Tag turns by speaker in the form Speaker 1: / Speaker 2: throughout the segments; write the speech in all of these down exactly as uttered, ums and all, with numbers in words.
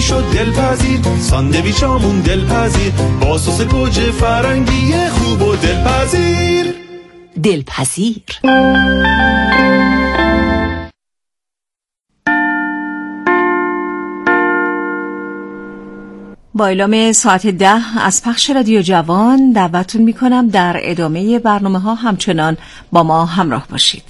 Speaker 1: شد دلپذیر، ساندویچامون دلپذیر، با سس گوجه فرنگی خوب و دلپذیر.
Speaker 2: دلپذیر. با اعلام ساعت ده از پخش رادیو جوان دعوتتون میکنم در ادامه برنامه ها همچنان با ما همراه باشید.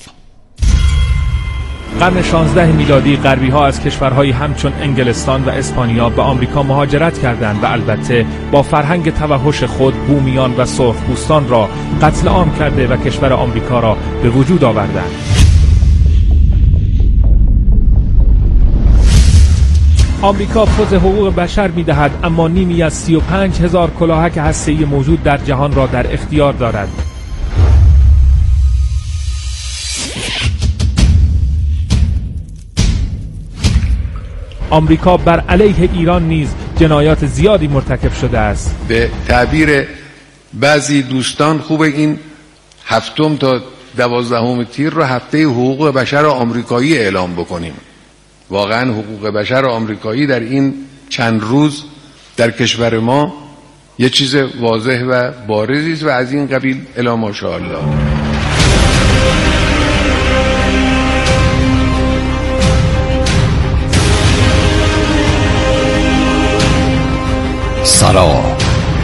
Speaker 3: قرن شانزده میلادی غربی ها از کشورهای همچون انگلستان و اسپانیا به آمریکا مهاجرت کردند و البته با فرهنگ توحش خود بومیان و سرخپوستان را قتل عام کرده و کشور آمریکا را به وجود آوردند. آمریکا پوز حقوق بشر می‌دهد، اما نیمی از سی و پنج هزار کلاهک هسته‌ای موجود در جهان را در اختیار دارد. آمریکا بر علیه ایران نیز جنایات زیادی مرتکب شده است.
Speaker 4: به تعبیر بعضی دوستان خوبه این هفتم تا دوازدهم تیر رو هفته حقوق بشر آمریکایی اعلام بکنیم. واقعا حقوق بشر آمریکایی در این چند روز در کشور ما یه چیز واضح و بارزی است و از این قبیل الی ماشاءالله.
Speaker 5: سلام.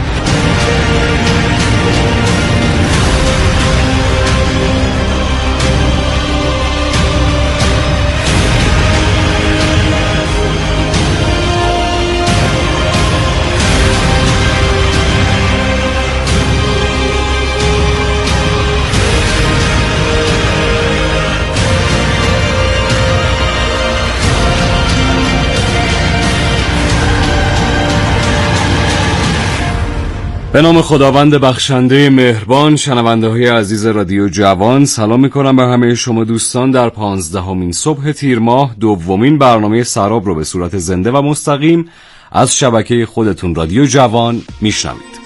Speaker 5: به نام خداوند بخشنده مهربان، شنونده های عزیز رادیو جوان، سلام میکنم به همه شما دوستان در پانزدهمین صبح تیر ماه، دومین برنامه سراب رو به صورت زنده و مستقیم از شبکه خودتون رادیو جوان میشنوید.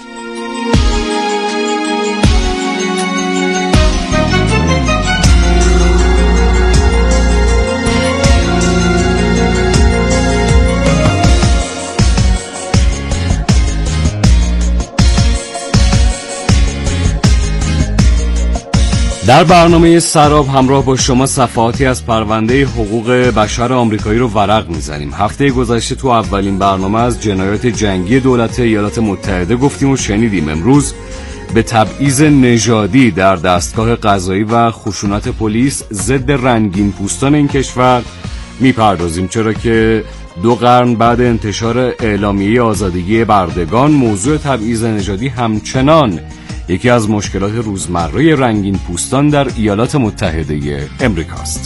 Speaker 5: در برنامه سراب همراه با شما صفحاتی از پرونده حقوق بشر آمریکایی رو ورق میزنیم. هفته گذشته تو اولین برنامه از جنایات جنگی دولت ایالات متحده گفتیم و شنیدیم. امروز به تبعیض نژادی در دستگاه قضایی و خشونت پلیس ضد رنگین پوستان این کشور میپردازیم، چرا که دو قرن بعد انتشار اعلامیه آزادگی بردگان موضوع تبعیض نژادی همچنان یکی از مشکلات روزمره رنگین پوستان در ایالات متحده امریکاست.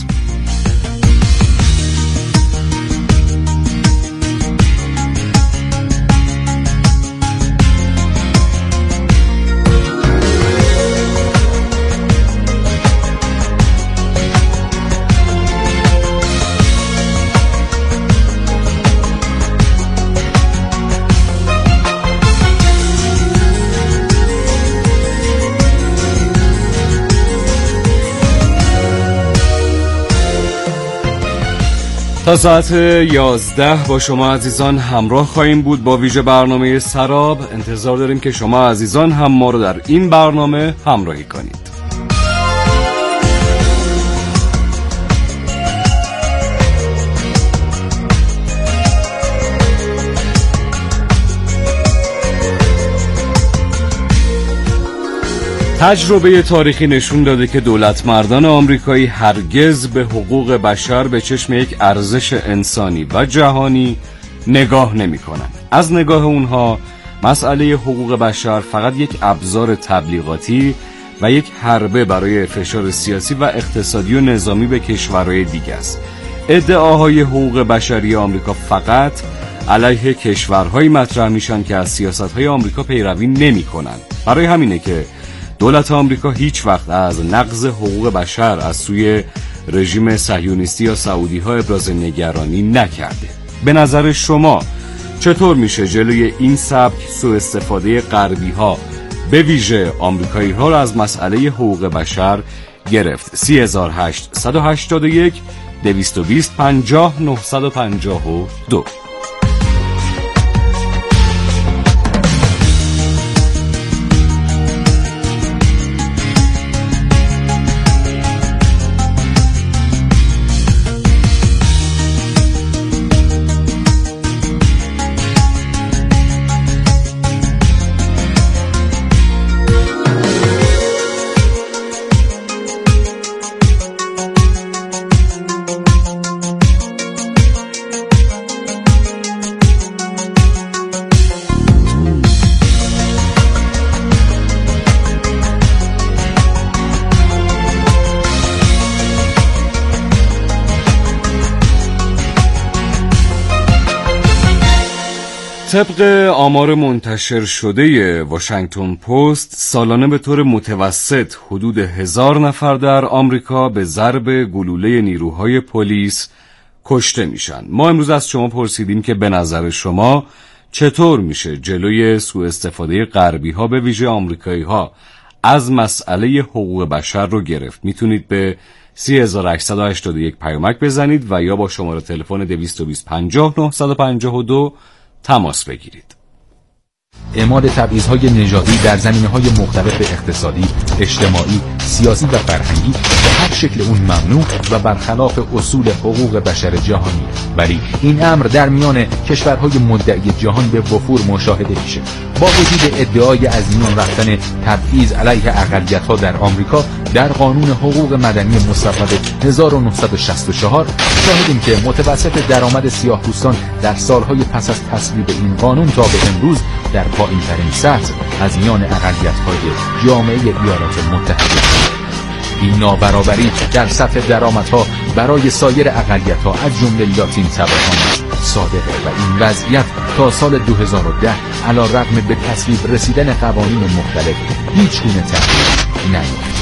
Speaker 5: تا ساعت یازده با شما عزیزان همراه خواهیم بود با ویژه برنامه سراب. انتظار داریم که شما عزیزان هم ما رو در این برنامه همراهی کنید. تجربه تاریخی نشون داده که دولت مردان آمریکایی هرگز به حقوق بشر به چشم یک ارزش انسانی و جهانی نگاه نمی کنند. از نگاه اونها مسئله حقوق بشر فقط یک ابزار تبلیغاتی و یک حربه برای فشار سیاسی و اقتصادی و نظامی به کشورهای دیگه است. ادعاهای حقوق بشری آمریکا فقط علیه کشورهایی مطرح میشن که از سیاست‌های آمریکا پیروی نمی‌کنند. برای همینه که دولت آمریکا هیچ وقت از نقض حقوق بشر از سوی رژیم صهیونیستی یا سعودی‌ها ابراز نگرانی نکرده. به نظر شما چطور میشه جلوی این سبک سوء استفاده غربی‌ها به ویژه آمریکایی‌ها را از مسئله حقوق بشر گرفت؟ سه هزار هشتصد و هشتاد و یک دویست و بیست پنجاه نهصد و پنجاه و دو. طبق آمار منتشر شده واشنگتن پست سالانه به طور متوسط حدود هزار نفر در آمریکا به ضرب گلوله نیروهای پلیس کشته میشن. ما امروز از شما پرسیدیم که به نظر شما چطور میشه جلوی سوء استفاده غربی ها به ویژه آمریکایی ها از مسئله حقوق بشر رو گرفت. میتونید به سه هزار و هشتصد و هشتاد و یک پیامک بزنید و یا با شماره تلفن دویست و بیست پنجاه نهصد و پنجاه و دو تماس بگیرید.
Speaker 6: اعمال تبعیض‌های نژادی در زمینه‌های مختلف اقتصادی، اجتماعی، سیاسی و فرهنگی به هر شکل اون ممنوع و برخلاف اصول حقوق بشر جهانی، ولی این امر در میان کشورهای مدعی جهان به وفور مشاهده میشه. با وجود ادعای از میان رفتن تبعیض علیه اقلیت‌ها در آمریکا در قانون حقوق مدنی مصوب هزار و نهصد و شصت و چهار شاهدیم که متوسط درآمد سیاه‌پوستان در سالهای پس از تصویب این قانون تا به امروز در پایین‌ترین سطح از میان اقلیت‌های جامعه ایالات متحده. این نابرابری در سطح درآمدها برای سایر اقلیت‌ها از جمله لاتین طبقات صادقه و این وضعیت تا سال دو هزار و ده علی‌رغم به تصویب رسیدن قوانین مختلف هیچ گونه تغییری نیافت.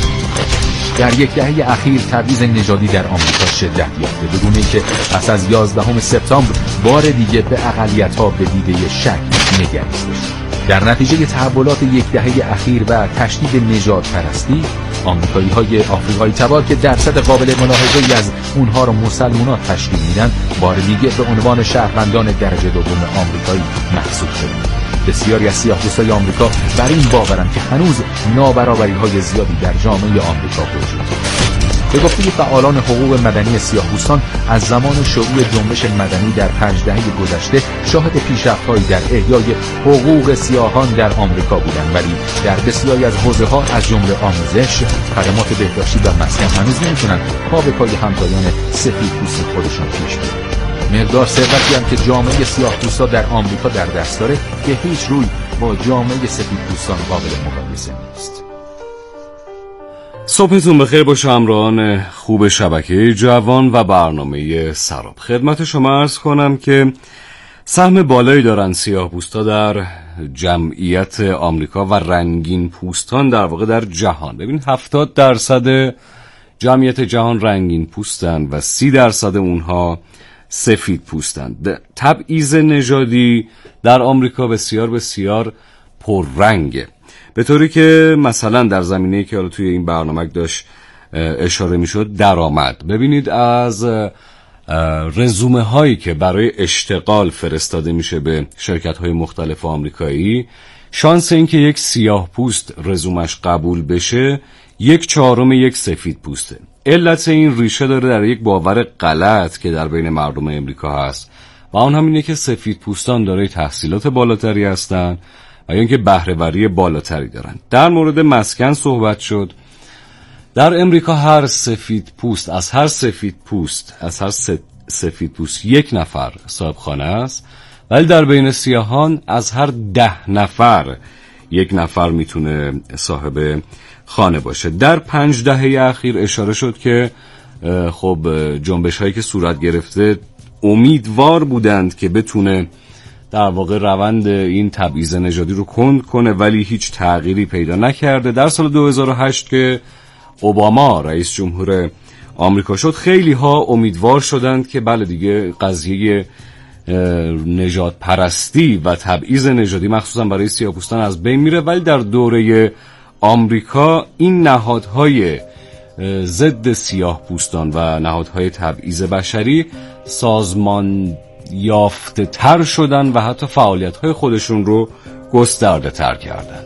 Speaker 6: در یک دهه اخیر تبعیض نژادی در آمریکا شدت یافته، به گونه‌ای که پس از یازدهم سپتامبر بار دیگه به اقلیت‌ها به دیده شک نگریسته شد. در نتیجه تحولات یک دهه اخیر و تشدید نژاد پرستی، آمریکایی‌های آفریقایی تبار که درصد قابل ملاحظه‌ای از اونها رو مسلمان‌ها تشکیل میدن، بار دیگه به عنوان شهروندان درجه دوم آمریکایی محسوب شدند. بسیاری از سیاه‌پوستان آمریکا بر این باورند که هنوز نابرابری‌های زیادی در جامعه آمریکا وجود دارد. به گفته فعالان حقوق مدنی سیاه‌پوستان از زمان شروع جنبش مدنی در پنج دهه گذشته شاهد پیشرفت‌هایی در احیای حقوق سیاهان در آمریکا بودند، ولی در بسیاری از حوزه‌ها از جمله آموزش، خدمات بهداشتی و مسکن هنوز نمی‌تونن پا به پای همتایان سفیدپوست خودشان پیش بیارن. مقدار ثروتی هم که جامعه سیاه‌پوستا در آمریکا در دست داره که هیچ روی با جامعه سفیدپوستان قابل مقایسه نیست.
Speaker 5: صبحتون بخیر باشه همراهان خوب شبکه جوان و برنامه سراب. خدمت شما عرض کنم که سهم بالایی دارن سیاه‌پوستا در جمعیت آمریکا و رنگین پوستان در واقع در جهان. ببین هفتاد درصد جمعیت جهان رنگین پوستن و سی درصد اونها سفید پوستند. تبعیض نژادی در آمریکا بسیار بسیار پررنگه، به طوری که مثلا در زمینه‌ای که حالا توی این برنامه داشت اشاره میشد درآمد. ببینید از رزومه هایی که برای اشتغال فرستاده میشه به شرکت های مختلف آمریکایی، شانس این که یک سیاه پوست رزومش قبول بشه یک چهارم یک سفید پوسته. علت این ریشه داره در یک باور غلط که در بین مردم امریکا هست و آن هم اینه که سفید پوستان دارای تحصیلات بالاتری هستن و یا اینکه بهره‌وری بالاتری دارن. در مورد مسکن صحبت شد. در امریکا هر سفید پوست از هر سفید پوست از هر سفید پوست یک نفر صاحب خانه است، ولی در بین سیاهان از هر ده نفر یک نفر میتونه صاحب خانه باشه. در پنج دهه اخیر اشاره شد که خب جنبش هایی که صورت گرفته امیدوار بودند که بتونه در واقع روند این تبعیض نژادی رو کند کنه، ولی هیچ تغییری پیدا نکرده. در سال دو هزار و هشت که اوباما رئیس جمهور آمریکا شد، خیلی ها امیدوار شدند که بله دیگه قضیه نژاد پرستی و تبعیض نژادی مخصوصا برای سیاه‌پوستان از بین میره، ولی در دوره آمریکا این نهادهای ضد سیاه‌پوستان و نهادهای تبعیض بشری سازمان یافته تر شدن و حتی فعالیت‌های خودشون رو گسترده تر کردن.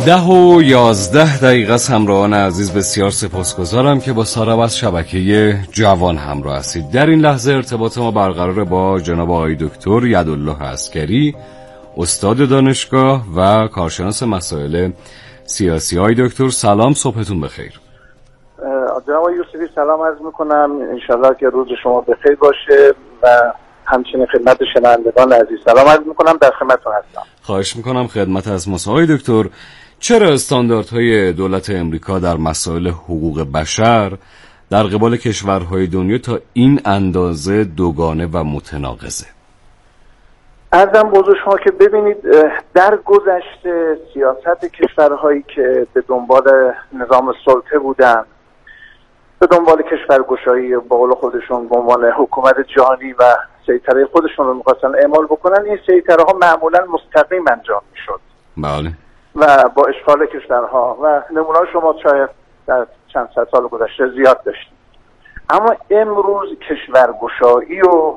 Speaker 5: ده و یازده دقیقه است. همراهان عزیز بسیار سپاسگزارم که با سارب از شبکه جوان همراه هستید. در این لحظه ارتباط ما برقرار با جناب آقای دکتر یدالله عسکری، استاد دانشگاه و کارشناس مسائل سیاسی. آقای دکتر سلام، صبحتون بخیر.
Speaker 7: جناب یوسفی سلام عرض میکنم، انشالله که روز شما بخیر باشه و همچنین خدمت شنوندگان عزیز سلام عرض میکنم، در خدمتتون هستم.
Speaker 5: خواهش میکنم. خدمت از ما. آقای دکتر، چرا استانداردهای دولت امریکا در مسائل حقوق بشر در قبال کشورهای دنیا تا این اندازه دوگانه و متناقضه؟
Speaker 7: عرضم بزرگ شما که ببینید در گذشته سیاست کشورهایی که به دنبال نظام سلطه بودن، به دنبال کشورگشایی به قول خودشون به عنوان حکومت جهانی و سیطره خودشون رو می‌خواستن اعمال بکنن، این سیطره ها معمولا مستقیم انجام می‌شد.
Speaker 5: بله.
Speaker 7: و با اشغال کشورها و نمونه شما شاید در چند صد سال گذشته زیاد داشتیم. اما امروز کشورگشایی و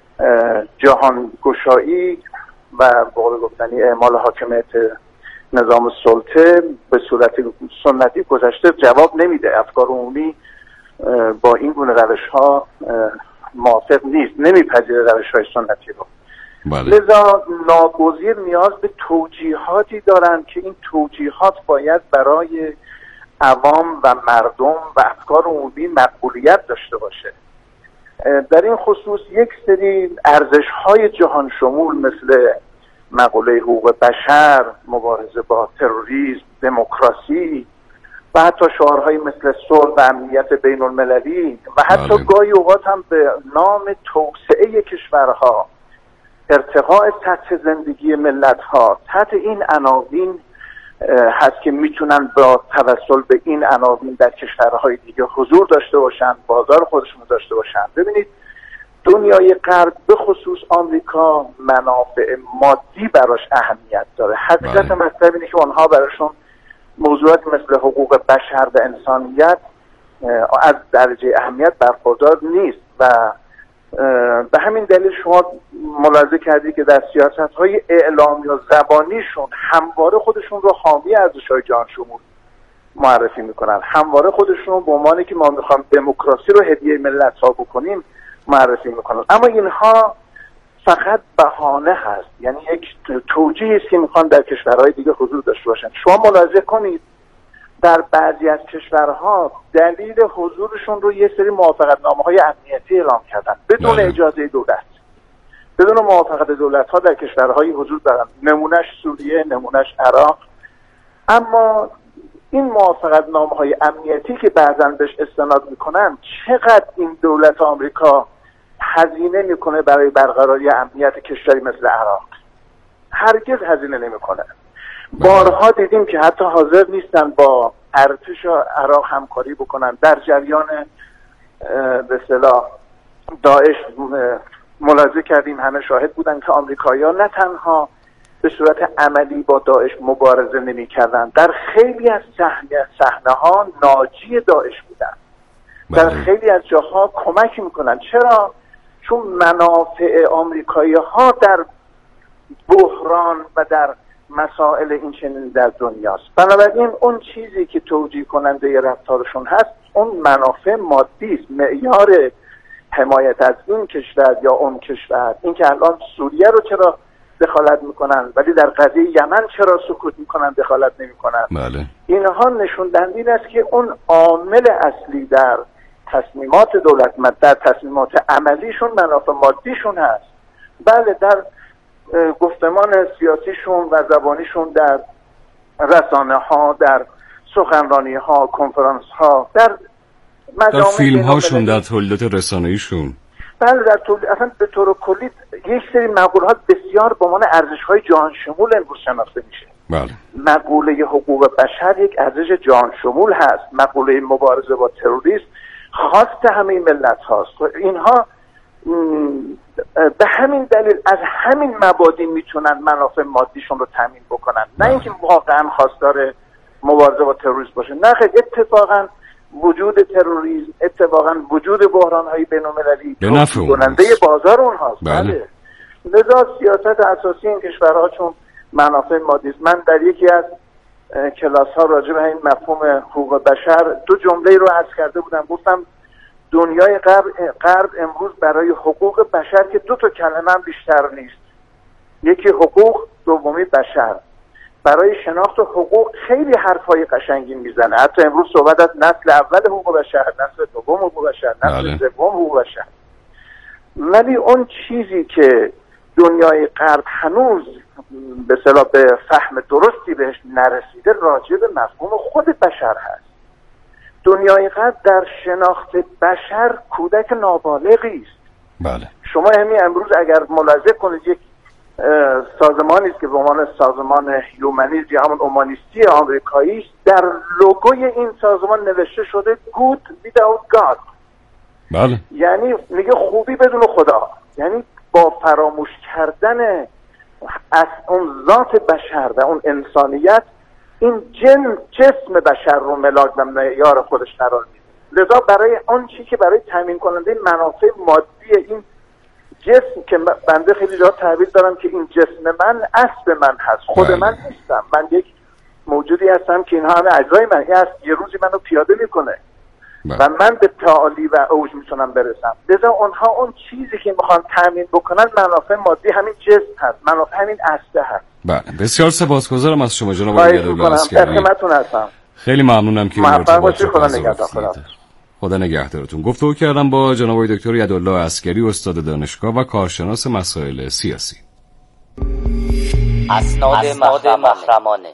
Speaker 7: جهانگشایی و به قول گفتنی اعمال حاکمیت نظام سلطه به صورت سنتی گذشته جواب نمیده. افکار عمومی با این گونه روش‌ها موافق نیست، نمیپذیره روش‌های سنتی رو.
Speaker 5: بله.
Speaker 7: لذا ناگزیر نیاز به توجیهاتی دارند که این توجیهات باید برای عوام و مردم و افکار عمومی مقبولیت داشته باشه. در این خصوص یک سری ارزش‌های جهان شمول مثل مقوله حقوق بشر، مبارزه با تروریسم، دموکراسی و حتی شعارهایی مثل صلح و امنیت بین المللی و حتی بله. گاهی اوقات هم به نام توسعه کشورها، ارتقاء سطح زندگی ملت‌ها، تحت این عناوین هست که میتونن با توسل به این عناوین در کشورهای دیگه حضور داشته باشن، بازار خودشون داشته باشن. ببینید دنیای غرب به خصوص آمریکا منافع مادی براش اهمیت داره. حقیقت مطلب اینه که اونها براشون موضوعات مثل حقوق بشر و انسانیت از درجه اهمیت برخوردار نیست و به همین دلیل شما ملاحظه کردی که در سیاست‌های اعلامی و زبانیشون همواره خودشون رو حامی ارزش‌های جهان شمول معرفی میکنن، همواره خودشون به عنوانی که ما میخوایم دموکراسی رو هدیه ملت‌ها بکنیم معرفی میکنن. اما اینها فقط بهانه هست، یعنی یک توجیهی است که میخوان در کشورهای دیگه حضور داشته باشن. شما ملاحظه کنید در بعضی از کشورها دلیل حضورشون رو یه سری موافقتنامه‌های امنیتی اعلام کردن بدون بله. اجازه دولت، بدون موافقت دولت‌ها در کشورهای حضور دارن. نمونهش سوریه، نمونهش عراق. اما این موافقتنامه‌های امنیتی که بعضاً بهش استناد میکنن، چقدر این دولت آمریکا هزینه میکنه برای برقراری امنیت کشوری مثل عراق؟ هرگز هزینه نمیکنه. بارها دیدیم که حتی حاضر نیستن با ارتش عراق همکاری بکنن. در جریان به اصطلاح داعش ملاحظه کردیم، همه شاهد بودن که آمریکایی‌ها نه تنها به صورت عملی با داعش مبارزه نمی‌کردن، در خیلی از صحنه‌ها ناجی داعش بودن. در خیلی از جاها کمک میکنن. چرا؟ چون منافع آمریکایی‌ها در بحران و در مسائل این چنین در دنیاست. بنابراین اون چیزی که توجیه کننده رفتارشون هست اون منافع مادی است. معیار حمایت از این کشور یا اون کشور، این که الان سوریه رو چرا دخالت میکنن ولی در قضیه یمن چرا سکوت میکنن، دخالت نمیکنن،
Speaker 5: بله.
Speaker 7: اینها نشون دهنده این است که اون عامل اصلی در تصمیمات دولتمند، در تصمیمات عملیشون منافع مادیشون هست. بله، در گفتمان سیاسیشون و زبانیشون، در رسانه ها، در سخنرانی ها، کنفرانس ها، در
Speaker 5: در فیلم هاشون، در تولیدات رسانه‌ایشون،
Speaker 7: بله در تولید، اصلا به طور کلی یک سری مقولات بسیار به عنوان ارزش‌های جهان شمول امروز شناخته میشه.
Speaker 5: بله.
Speaker 7: مقوله حقوق بشر یک ارزش جهان شمول هست. مقوله مبارزه با تروریسم خواست همه ملت هاست. اینها به همین دلیل از همین مبادی میتونن منافع مادیشون رو تامین بکنن، نه اینکه واقعا خواستار مبارزه با تروریسم باشه. نه خیلی، اتفاقا وجود تروریسم، اتفاقا وجود بحران‌های بین‌المللی توسعه کننده بازار اونهاست. بله. لذا سیاست اساسی این کشورها چون منافع مادی است. من در یکی از کلاس ها راجع به این مفهوم حقوق بشر دو جمله رو عرض کرده بودم. گفتم دنیای غرب غرب امروز برای حقوق بشر که دو تا کلمه هم بیشتر نیست، یکی حقوق، دومی بشر، برای شناخت حقوق خیلی حرفای قشنگی میزنه. حتی امروز صحبت از نسل اول حقوق بشر، نسل دوم حقوق بشر، نسل سوم حقوق بشر. ولی اون چیزی که دنیای غرب هنوز به اصطلاح به فهم درستی بهش نرسیده راجع به مفهوم خود بشر هست. دنیای غرب در شناخت بشر کودک نابالغی است.
Speaker 5: بله.
Speaker 7: شما همین امروز اگر ملاحظه کنید یک سازمانی است که به عنوان سازمان هیومنیسم یا همون اومانیستی آمریکایی است، در لوگوی این سازمان نوشته شده good without God.
Speaker 5: بله.
Speaker 7: یعنی میگه خوبی بدون خدا، یعنی با فراموش کردن از اون ذات بشر و اون انسانیت این جن جسم بشر رو ملاک و معیار خودش قرار میده. لذا برای آن چی که برای تامین کننده منافع مادی این جسم که بنده خیلی جا تعبیر دارم که این جسم من اسب من هست، خود من نیستم، من یک موجودی هستم که اینها همه اجزای من هست، یه روزی منو پیاده میکنه و من به تعالی و اوج میتونم برسم. لذا اونها اون چیزی که میخوان تامین بکنن منافع مادی همین جسم هست، منافع همین اسب هست.
Speaker 5: بله، بسیار سپاسگزارم از شما جناب آقای یدالله عسکری.
Speaker 7: خدمتتون هستم.
Speaker 5: خیلی ممنونم که
Speaker 7: موفق باشید. خدا نگهدار.
Speaker 5: خدا نگهدارتون. گفتگو کردم با جناب آقای دکتر یدالله عسکری، استاد دانشگاه و کارشناس مسائل سیاسی.
Speaker 8: اسناد محرمانه.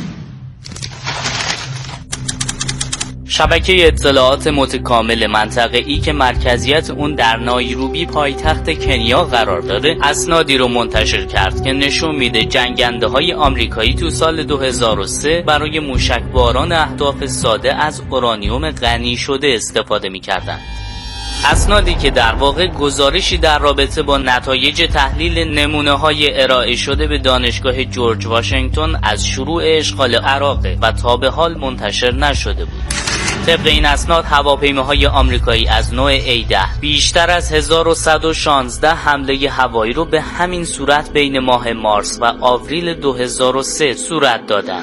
Speaker 8: شبکه اطلاعات متکامل منطقه‌ای که مرکزیت اون در نایروبی پایتخت کنیا قرار داره اسنادی رو منتشر کرد که نشون میده جنگنده‌های آمریکایی تو سال دو هزار و سه برای موشکباران اهداف ساده از اورانیوم غنی شده استفاده می‌کردند. اسنادی که در واقع گزارشی در رابطه با نتایج تحلیل نمونه‌های ارائه شده به دانشگاه جورج واشنگتن از شروع اشغال عراق و تا به حال منتشر نشده بود. طبق این اسناد هواپیماهای آمریکایی از نوع ای ده بیشتر از هزار و صد و شانزده حمله هوایی رو به همین صورت بین ماه مارس و آوریل دو هزار و سه صورت دادند.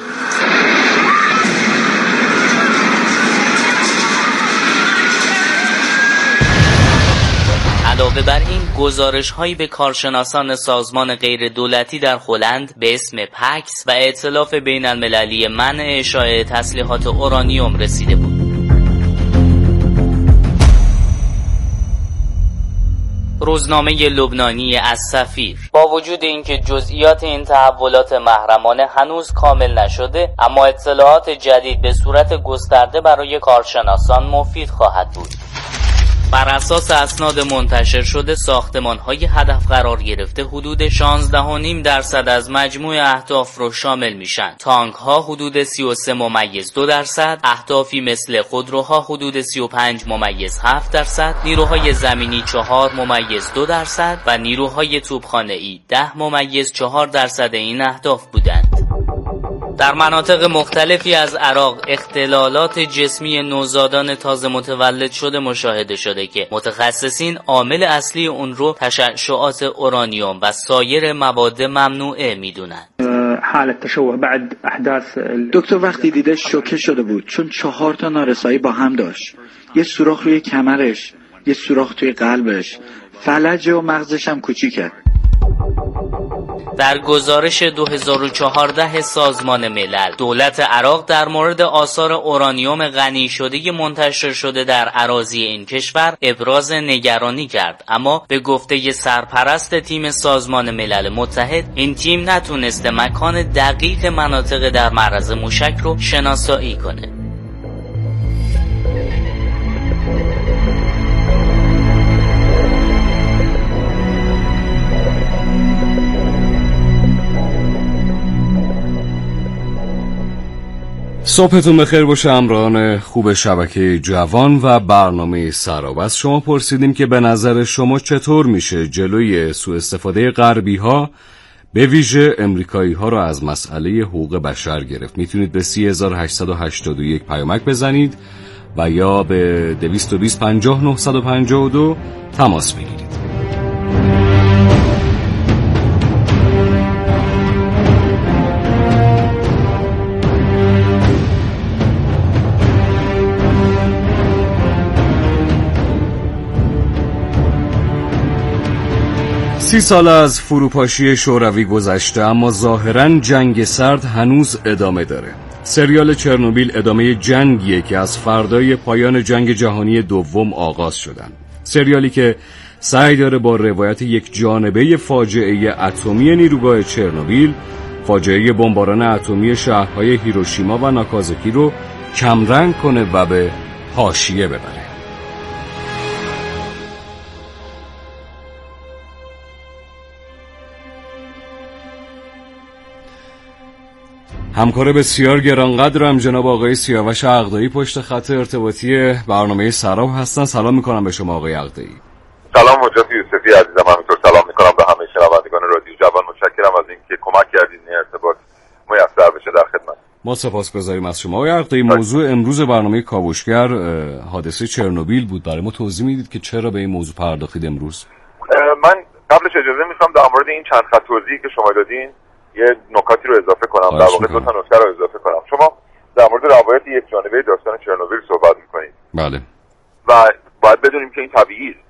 Speaker 8: علاوه بر این گزارش هایی به کارشناسان سازمان غیر دولتی در هلند به اسم پکس و ائتلاف بین المللی منع اشاعه تسلیحات اورانیوم رسیده بود. روزنامه لبنانی السفیر با وجود اینکه جزئیات این تحولات محرمانه هنوز کامل نشده، اما اطلاعات جدید به صورت گسترده برای کارشناسان مفید خواهد بود. بر اساس اسناد منتشر شده ساختمان‌های هدف قرار گرفته حدود شانزده و نیم درصد از مجموع اهداف رو شامل میشن. تانک‌ها حدود سی و سه ممیز دو درصد، اهدافی مثل خودروها حدود سی و پنج ممیز هفت درصد، نیروهای زمینی چهار ممیز دو درصد و نیروهای توپخانه‌ای ده ممیز چهار درصد این اهداف بودند. در مناطق مختلفی از عراق اختلالات جسمی نوزادان تازه متولد شده مشاهده شده که متخصصین عامل اصلی اون رو تشعشعات اورانیوم و سایر مواد ممنوعه میدونند.
Speaker 9: حالت تشوه بعد احداث دکتر وقتی دیده شوکه شده بود چون چهار تا نارسایی با هم داشت، یه سوراخ روی کمرش، یه سوراخ توی قلبش، فلج و مغزش هم کوچیکه.
Speaker 8: در گزارش دو هزار و چهارده سازمان ملل، دولت عراق در مورد آثار اورانیوم غنی شده منتشر شده در اراضی این کشور ابراز نگرانی کرد، اما به گفته سرپرست تیم سازمان ملل متحد این تیم نتونسته مکان دقیق مناطق در معرض موشک رو شناسایی کنه.
Speaker 5: صبحتون بخیر باشه همراهان خوب شبکه جوان و برنامه سراب. از شما پرسیدیم که به نظر شما چطور میشه جلوی سوء استفاده غربی ها به ویژه امریکایی ها را از مسئله حقوق بشر گرفت. میتونید به سی هزار و هشتصد و هشتاد و یک پیامک بزنید و یا به دویست و بیست پنجاه نهصد و پنجاه و دو تماس بگیرید. سی سال از فروپاشی شوروی گذشته، اما ظاهراً جنگ سرد هنوز ادامه داره. سریال چرنوبیل ادامه جنگیه که از فردای پایان جنگ جهانی دوم آغاز شدن. سریالی که سعی داره با روایت یک جانبه فاجعه اتمی نیروگاه چرنوبیل، فاجعه بمباران اتمی شهرهای هیروشیما و ناکازاکی رو کمرنگ کنه و به حاشیه ببره. همکار بسیار گرانقدرم جناب آقای سیاوش عقدایی پشت خط ارتباطی برنامه سراب هستن. سلام میکنم به شما آقای عقدایی.
Speaker 10: سلام حجت یوسفی عزیزم، همینطور سلام میکنم به همه شنوندگان رادیو جوان. متشکرم از اینکه کمک کردید این ارتباط میسر بشه. در خدمت.
Speaker 5: ما سپاسگزاریم از شما آقای عقدایی. موضوع امروز برنامه کاوشگر حادثه چرنوبیل بود. برای ما توضیح میدید که چرا به این موضوع پرداختید امروز؟
Speaker 10: من قبلش اجازه میخوام در مورد این چند خط توضیحی که شما دادین یه نکاتی رو اضافه کنم. در واقع دو تا نکته رو اضافه کنم. شما در مورد روایت یک جانبه داستان چرنوبیل صحبت میکنید.
Speaker 5: بله.
Speaker 10: و باید بدونیم که این طبیعی است.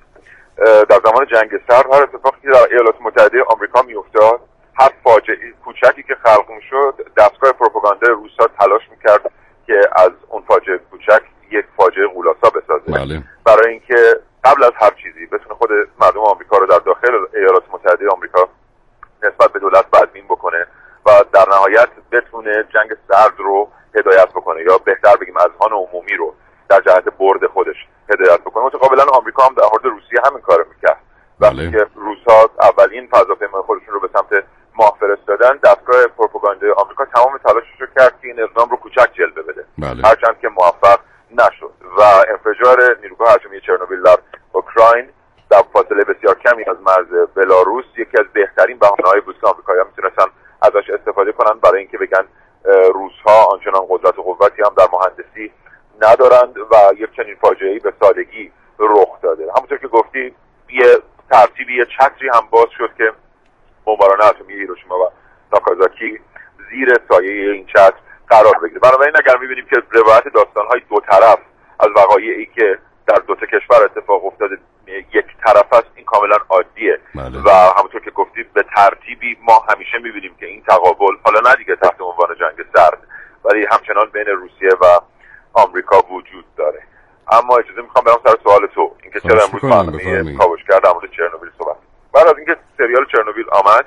Speaker 10: در زمان جنگ سرد هر اتفاقی که در ایالات متحده آمریکا میافتاد، هر فاجعه کوچکی که خلق میشد، دستگاه پروپاگاندا روس‌ها تلاش میکرد که از اون فاجعه کوچک یک فاجعه غول‌آسا بسازه.
Speaker 5: بله.
Speaker 10: برای اینکه قبل از هر چیزی بتونه خود مردم آمریکا رو در داخل ایالات متحده آمریکا نسبت به دولت بدبین بکنه و در نهایت بتونه جنگ سرد رو هدایت بکنه، یا بهتر بگیم اذهان عمومی رو در جهت برد خودش هدایت بکنه. متقابلا آمریکا هم در مورد روسیه همین کارو میکرد. وقتی که روس‌ها اولین فضاپیمای خودشون رو به سمت ماه فرستادن، دستگاه پروپاگاندای آمریکا تمام تلاشش رو کرد که این اقدام رو کوچک جلوه بده.
Speaker 5: بله.
Speaker 10: هرچند که موفق نشد و انفجار نیروگاه اتمی چرنوبیل در اوکراین در فاصله بسیار کمی از مرز بلاروس یکی از بهترین بهانه‌های بود که آمریکایی‌ها میتونستن ازش استفاده کنن برای اینکه بگن روس‌ها آنچنان قدرت و قوتی هم در مهندسی ندارند و یک چنین فاجعه‌ای به سادگی رخ داده. همونطور که گفتی یه ترتیبی، یه چتری هم باز شد که بمباران اتمی هیروشیما و ناکازاکی زیر سایه این چتر قرار بگیره. بنابراین اگر می‌بینیم که روایت داستان‌های دو طرف از وقایعی که در دو تا کشور اتفاق افتاده یک طرف است، این کاملا عادیه.
Speaker 5: بله.
Speaker 10: و همونطور که گفتید به ترتیبی ما همیشه می‌بینیم که این تقابل، حالا نه دیگه تحت عنوان جنگ سرد، ولی همچنان بین روسیه و آمریکا وجود داره. اما اجازه میخوام برم سر سوال تو، اینکه چرا امروز برنامه کاوشگر در مورد چرنوبیل صحبت. بعد از اینکه سریال چرنوبیل آمد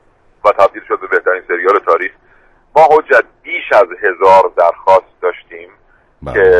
Speaker 10: و تبدیل شد به بهترین سریال تاریخ، ما حجت بیش از هزار درخواست داشتیم بله. که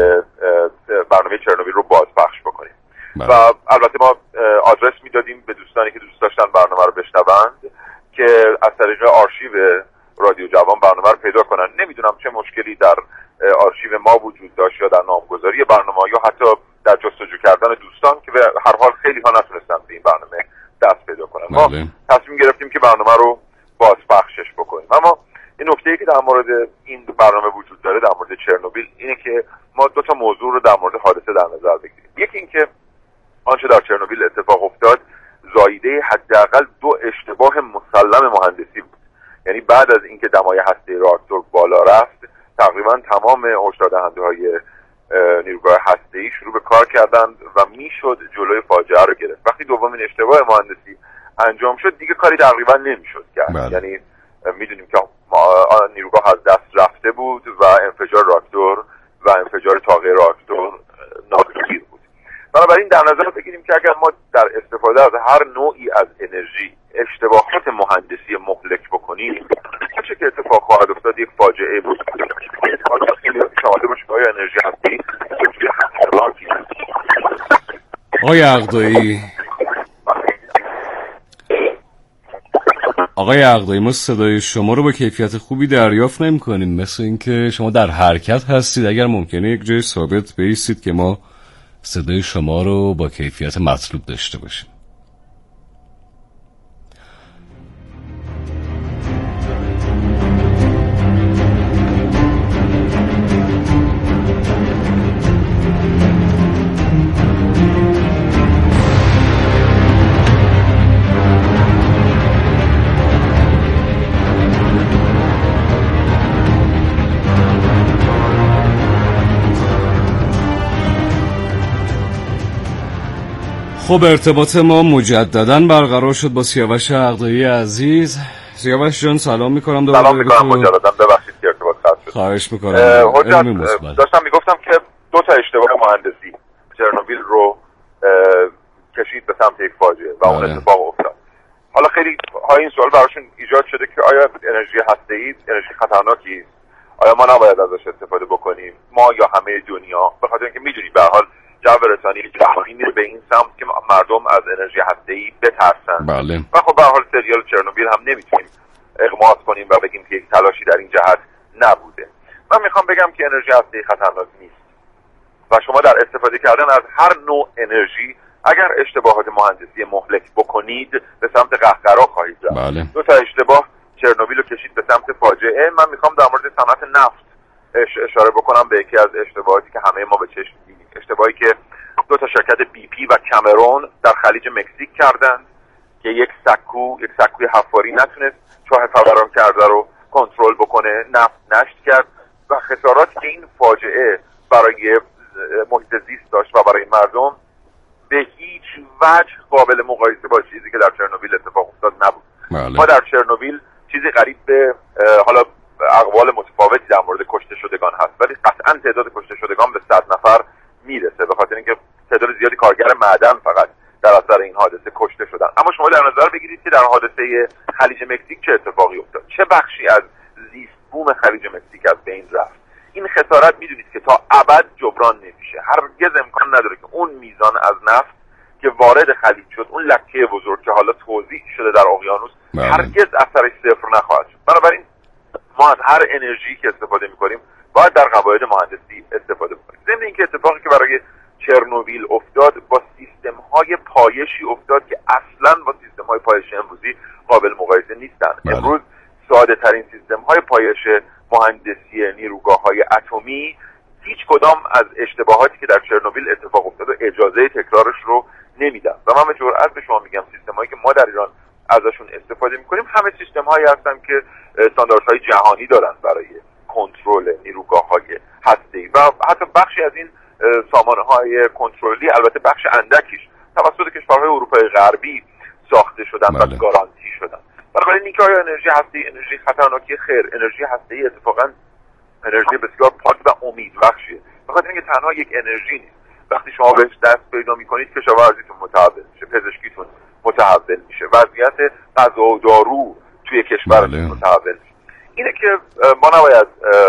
Speaker 10: برنامه چرنوبیل رو بازپخش بکنیم. بله. و البته ما آدرس میدادیم به دوستانی که دوست داشتن برنامه رو بشنوند که از طریق آرشیو رادیو جوان برنامه رو پیدا کنن. نمیدونم چه مشکلی در آرشیو ما وجود داشت یا در نامگذاری برنامه یا حتی در جستجو کردن دوستان که به هر حال خیلی ها نتونستن به این برنامه دست پیدا کنن. ما
Speaker 5: بله.
Speaker 10: تصمیم گرفتیم که برنامه رو بازپخشش بکنیم. اما این نکته‌ای که در مورد این برنامه وجود داره در مورد چرنوبیل اینه که ما دو تا موضوع رو در مورد حادثه در نظر بگیریم. یکی اینکه آنچه در چرنوبیل اتفاق افتاد زاییده حداقل دو اشتباه مسلم مهندسی بود. یعنی بعد از اینکه دمای هسته راکتور بالا رفت، تقریبا تمام هشدار دهنده‌های نیروگاه هسته‌ای شروع به کار کردند و میشد جلوی فاجعه رو گرفت. وقتی دومین اشتباه مهندسی انجام شد دیگه کاری تقریبا نمیشد کرد. بله. یعنی میدونیم که نیروگاه از دست رفته بود و انفجار راکتور و انفجار طاقه راکتور ناگزیر بود. بنابراین در نظر بگیریم که اگر ما در استفاده از هر نوعی از انرژی اشتباهات مهندسی مهلک بکنیم، چه که اتفاق خواهد افتاد یک فاجعه بود. شماده باشه که آیا انرژی هستی
Speaker 5: آقای عقدایی آقای عقدایی ما صدای شما رو با کیفیت خوبی دریافت نمی کنیم، مثل اینکه شما در حرکت هستید. اگر ممکنه یک جای ثابت بایستید که ما صدای شما رو با کیفیت مطلوب داشته باشیم. خب ارتباط ما مجددا برقرار شد با سیاوش عقدایی عزیز. سیاوش جان سلام میکنم.
Speaker 10: سلام میکنم مجددا، ببخشید که ارتباط قطع شد.
Speaker 5: خواهش میکنم.
Speaker 10: حجت داشتم میگفتم که دو تا اشتباه مهندسی چرنوبیل رو کشید به سمت یک فاجعه و اون اتفاق افتاد. حالا خیلی های این سوال براشون ایجاد شده که آیا انرژی هسته‌ای انرژی خطرناکی، آیا ما نباید ازش استفاده بکنیم، ما یا همه دنیا؟ به خاطر اینکه میدونی به هر حال جو رسانی جهانی میره به این سمت که مردم از انرژی هسته‌ای بترسن.
Speaker 5: بله.
Speaker 10: و خب به هر حال سریال چرنوبیل هم نمیتونیم اغماض کنیم و بگیم که یک تلاشی در این جهت نبوده. من میخوام بگم که انرژی هسته‌ای خطرناک نیست و شما در استفاده کردن از هر نوع انرژی اگر اشتباهات مهندسی مهلک بکنید به سمت قهقرا خواهید رفت.
Speaker 5: بله.
Speaker 10: دو تا اشتباه چرنوبیل رو کشید به سمت فاجعه. من میخوام در مورد صنعت نفت اشاره بکنم به یکی از اشتباهاتی که همه ما به چشم می‌بینیم. اشتباهی که دو تا شرکت بی پی و کامرون در خلیج مکزیک کردند که یک سکو یک سکوی حفاری نتونست چاه فوران کرده رو کنترل بکنه، نفت نشت کرد و خساراتی که این فاجعه برای محیط زیست داشت و برای مردم به هیچ وجه قابل مقایسه با چیزی که در چرنوبیل اتفاق افتاد نبود.
Speaker 5: بله.
Speaker 10: ما در چرنوبیل چیزی قریب به حالا اقوال متفاوتی در مورد کشته شدگان هست، ولی قطعا تعداد کشته شدگان به صد نفر میرسه به خاطر اینکه تعداد زیادی کارگر معدن فقط در اثر این حادثه کشته شدن. اما شما در نظر بگیرید که در حادثه خلیج مکزیک چه اتفاقی افتاد، چه بخشی از زیست بوم خلیج مکزیک از بین رفت. این خسارت میدونید که تا ابد جبران نمیشه. هرگز امکان نداره که اون میزان از نفت که وارد خلیج شد، اون لکه بزرگ که حالا توزیع شده در اقیانوس، هرگز اثرش صفر نخواهد شد. بنابراین ما از هر انرژی که استفاده میکنیم باید در قواعد مهندسی استفاده بکنیم. ضمن اینکه اتفاقی که برای چرنوبیل افتاد با سیستم های پایشی افتاد که اصلا با سیستم های پایش امروزی قابل مقایسه نیستن.
Speaker 5: بله.
Speaker 10: امروز ساده ترین سیستم های پایش مهندسی نیروگاه های اتمی هیچ کدام از اشتباهاتی که در چرنوبیل اتفاق افتاد و اجازه تکرارش رو نمیدن و من به جرئت به شما میگم سیستم هایی که ما در ایران ازشون استفاده میکنیم همه سیستم هایی هستن که استانداردهای جهانی دارن برای کنترل نیروگاه های هسته‌ای و حتی بخشی از این سامانه های کنترلی، البته بخش اندکیش توسط کشورهای اروپای غربی ساخته شدن. بله. و گارانتی شدن. بنابراین اینکه آیا انرژی هسته‌ای انرژی خطرناکی، خیر، انرژی هسته‌ای اتفاقا انرژی بسیار پاک و امیدبخشیه. بخاطر اینکه تنها یک انرژی نیست. وقتی شما بهش دست پیدا میکنید کشاورزیتون متحول میشه، پزشکیتون متحول میشه، وضعیت غذا و دارو توی کشورتون بله. متحول میشه. اینه که ما نباید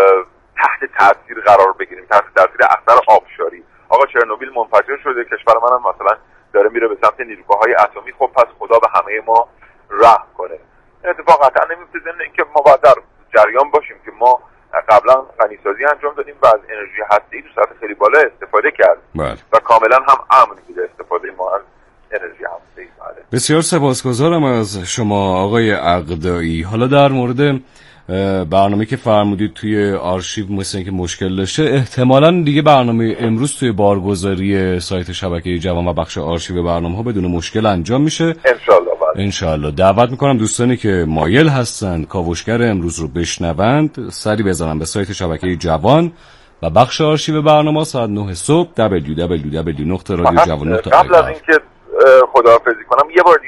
Speaker 10: تحت تاثیر قرار بگیریم، تحت تاثیر اثر آبشاری. آقا چرنوبیل منفجر شده، کشور منم مثلا داره میره به سمت نیروگاه‌های اتمی، خب پس خدا به همه ما رحم کنه. این اتفاق قطعا نمیفته. ضمن اینکه ما باید در جریان باشیم که ما قبلا غنیسازی انجام دادیم و از انرژی هسته‌ای تو سطح خیلی بالا استفاده کردیم
Speaker 5: بله.
Speaker 10: و کاملا هم امن بوده استفاده ما از انرژی هسته‌ای. بله.
Speaker 5: بسیار سپاسگزارم از شما آقای عقدایی. حالا در مورد برنامه که فرمودید توی آرشیو مثل اینکه مشکل داشته، احتمالاً دیگه برنامه امروز توی بارگذاری سایت شبکه جوان و بخش آرشیو برنامه‌ها بدون مشکل انجام میشه
Speaker 10: انشالله. بله.
Speaker 5: انشالله. دعوت میکنم دوستانی که مایل هستن کاوشگر امروز رو بشنوند سری بزنن به سایت شبکه جوان و بخش آرشیو برنامه ساعت نه صبح دبلیو دبلیو دبلیو نقطه رادیو جوان نقطه آی.
Speaker 10: قبل از اینکه خداحافظی کنم یه بار